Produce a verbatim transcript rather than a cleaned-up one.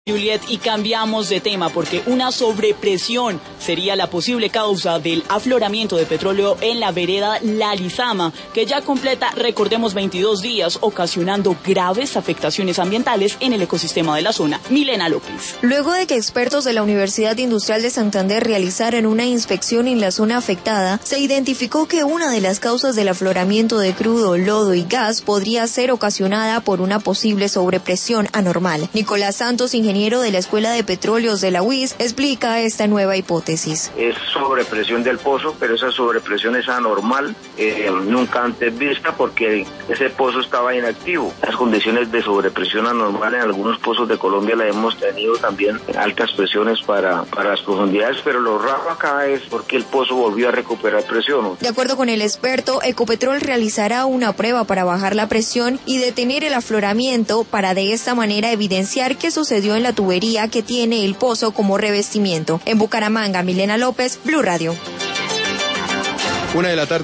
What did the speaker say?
Juliet, y cambiamos de tema porque una sobrepresión sería la posible causa del afloramiento de petróleo en la vereda La Lizama, que ya completa, recordemos, veintidós días, ocasionando graves afectaciones ambientales en el ecosistema de la zona. Milena López. Luego de que expertos de la Universidad Industrial de Santander realizaran una inspección en la zona afectada, se identificó que una de las causas del afloramiento de crudo, lodo y gas podría ser ocasionada por una posible sobrepresión anormal. Nicolás Santos, ingeniero de la Escuela de Petróleos de la U I S, explica esta nueva hipótesis. Es sobrepresión del pozo, pero esa sobrepresión es anormal, eh, nunca antes vista, porque ese pozo estaba inactivo. Las condiciones de sobrepresión anormal en algunos pozos de Colombia la hemos tenido también, altas presiones para, para las profundidades, pero lo raro acá es porque el pozo volvió a recuperar presión. De acuerdo con el experto, Ecopetrol realizará una prueba para bajar la presión y detener el afloramiento para de esta manera evidenciar qué sucedió en la tubería que tiene el pozo como revestimiento. En Bucaramanga, Milena López, Blue Radio. Una de la tarde.